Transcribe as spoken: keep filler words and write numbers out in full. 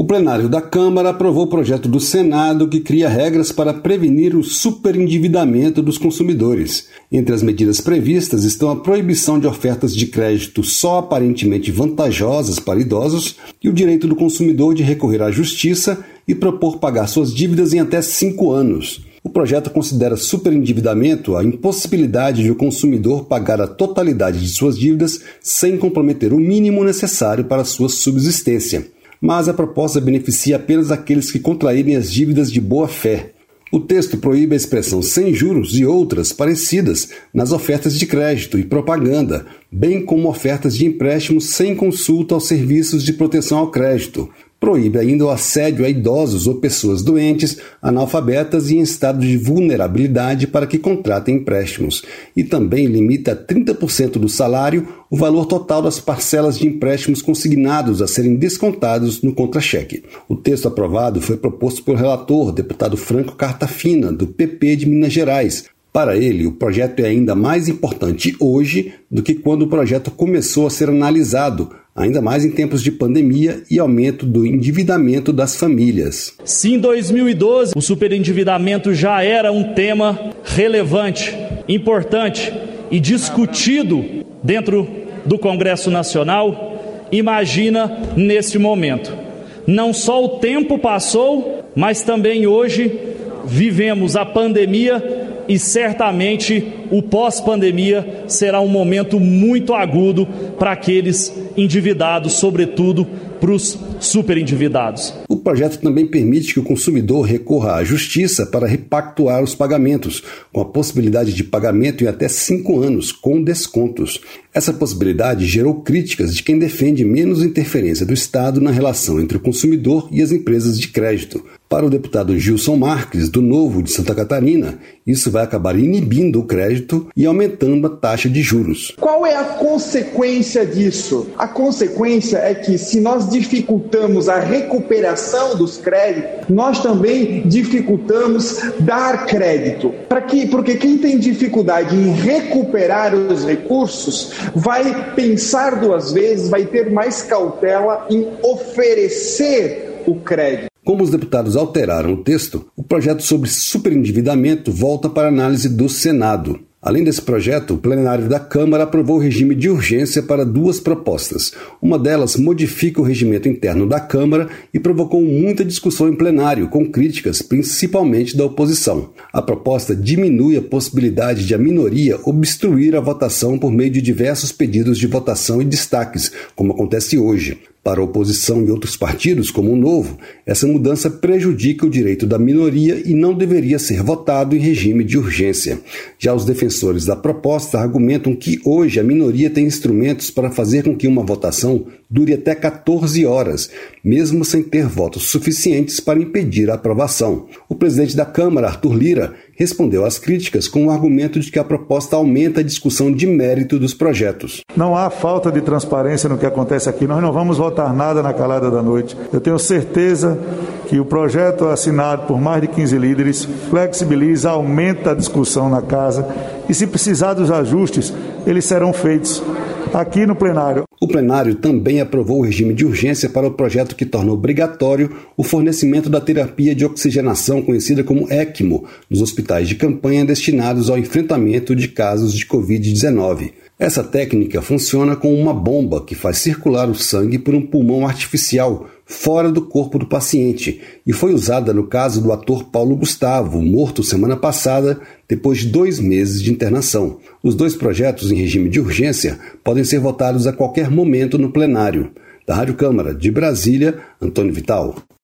plenário da Câmara aprovou o projeto do Senado que cria regras para prevenir o superendividamento dos consumidores. Entre as medidas previstas estão a proibição de ofertas de crédito só aparentemente vantajosas para idosos e o direito do consumidor de recorrer à justiça e propor pagar suas dívidas em até cinco anos. O projeto considera superendividamento a impossibilidade de o consumidor pagar a totalidade de suas dívidas sem comprometer o mínimo necessário para sua subsistência. Mas a proposta beneficia apenas aqueles que contraírem as dívidas de boa-fé. O texto proíbe a expressão sem juros e outras parecidas nas ofertas de crédito e propaganda, bem como ofertas de empréstimos sem consulta aos serviços de proteção ao crédito. Proíbe ainda o assédio a idosos ou pessoas doentes, analfabetas e em estado de vulnerabilidade para que contratem empréstimos. E também limita a trinta por cento do salário o valor total das parcelas de empréstimos consignados a serem descontados no contra-cheque. O texto aprovado foi proposto pelo relator, deputado Franco Cartafina, do P P de Minas Gerais. Para ele, o projeto é ainda mais importante hoje do que quando o projeto começou a ser analisado, ainda mais em tempos de pandemia e aumento do endividamento das famílias. Se em dois mil e doze o superendividamento já era um tema relevante, importante e discutido dentro do Congresso Nacional, imagina nesse momento. Não só o tempo passou, mas também hoje vivemos a pandemia e certamente o pós-pandemia será um momento muito agudo para aqueles endividados, sobretudo para os superendividados. O projeto também permite que o consumidor recorra à justiça para repactuar os pagamentos, com a possibilidade de pagamento em até cinco anos, com descontos. Essa possibilidade gerou críticas de quem defende menos interferência do Estado na relação entre o consumidor e as empresas de crédito. Para o deputado Gilson Marques, do Novo de Santa Catarina, isso vai acabar inibindo o crédito e aumentando a taxa de juros. Qual é a consequência disso? A consequência é que, se nós dificultamos a recuperação dos créditos, nós também dificultamos dar crédito. Para que, porque quem tem dificuldade em recuperar os recursos vai pensar duas vezes, vai ter mais cautela em oferecer o crédito. Como os deputados alteraram o texto, o projeto sobre superendividamento volta para análise do Senado. Além desse projeto, o plenário da Câmara aprovou o regime de urgência para duas propostas. Uma delas modifica o regimento interno da Câmara e provocou muita discussão em plenário, com críticas principalmente da oposição. A proposta diminui a possibilidade de a minoria obstruir a votação por meio de diversos pedidos de votação e destaques, como acontece hoje. Para a oposição e outros partidos, como o Novo, essa mudança prejudica o direito da minoria e não deveria ser votado em regime de urgência. Já os defensores da proposta argumentam que hoje a minoria tem instrumentos para fazer com que uma votação dure até quatorze horas, mesmo sem ter votos suficientes para impedir a aprovação. O presidente da Câmara, Arthur Lira, respondeu às críticas com o argumento de que a proposta aumenta a discussão de mérito dos projetos. Não há falta de transparência no que acontece aqui. Nós não vamos votar nada na calada da noite. Eu tenho certeza que o projeto assinado por mais de quinze líderes flexibiliza, aumenta a discussão na casa e, se precisar dos ajustes, eles serão feitos aqui no plenário. O plenário também aprovou o regime de urgência para o projeto que torna obrigatório o fornecimento da terapia de oxigenação, conhecida como ECMO, nos hospitais de campanha destinados ao enfrentamento de casos de covid dezenove. Essa técnica funciona com uma bomba que faz circular o sangue por um pulmão artificial fora do corpo do paciente e foi usada no caso do ator Paulo Gustavo, morto semana passada depois de dois meses de internação. Os dois projetos em regime de urgência podem ser votados a qualquer momento no plenário. Da Rádio Câmara de Brasília, Antônio Vital.